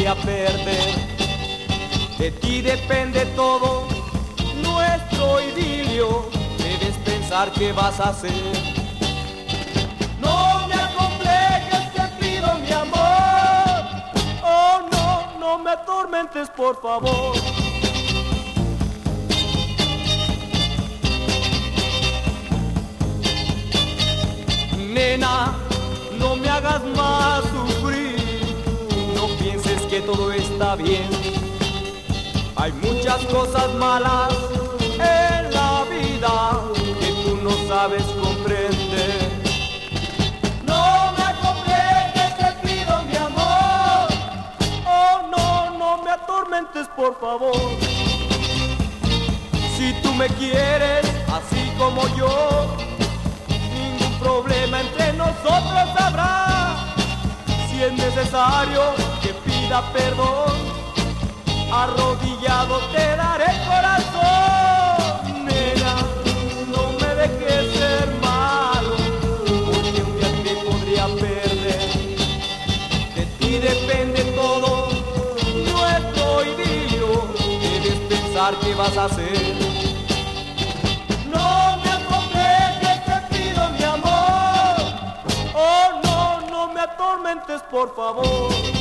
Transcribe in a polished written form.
podría perder. De ti depende todo nuestro idilio, debes pensar qué vas a hacer. No me acomplejes, te pido mi amor. Oh no, no me atormentes por favor. Nena, no me hagas más sufrir, no pienses que todo está bien. Hay muchas cosas malas en la vida que tú no sabes comprender. No me acomplejes, te pido mi amor. Oh no, no me atormentes por favor. Si tú me quieres así como yo, problema entre nosotros habrá. Si es necesario que pida perdón, arrodillado te daré el corazón. Nena, no me dejes ser malo, porque un día te podría perder. De ti depende todo nuestro idilio, debes pensar qué vas a hacer. Por favor.